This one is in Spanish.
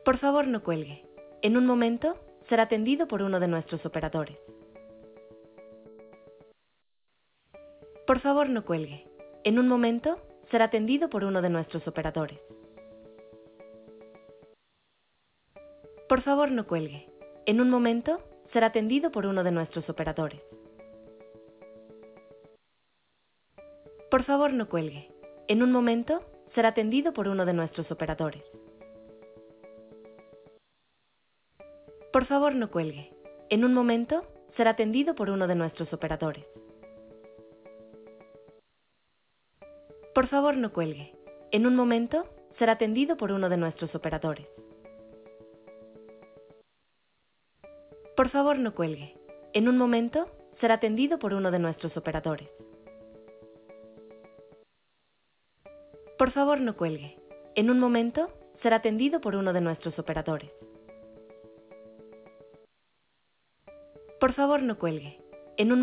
Por favor, no cuelgue. En un momento, será atendido por uno de nuestros operadores. Por favor, no cuelgue. En un momento, será atendido por uno de nuestros operadores. Por favor, no cuelgue. En un momento, será atendido por uno de nuestros operadores. Por favor, no cuelgue. En un momento, será atendido por uno de nuestros operadores. Por favor, no cuelgue. En un momento, será atendido por uno de nuestros operadores. Por favor, no cuelgue. En un momento, será atendido por uno de nuestros operadores. Por favor, no cuelgue. En un momento, será atendido por uno de nuestros operadores. Por favor, no cuelgue. En un momento, será atendido por uno de nuestros operadores. Por favor, no cuelgue. En un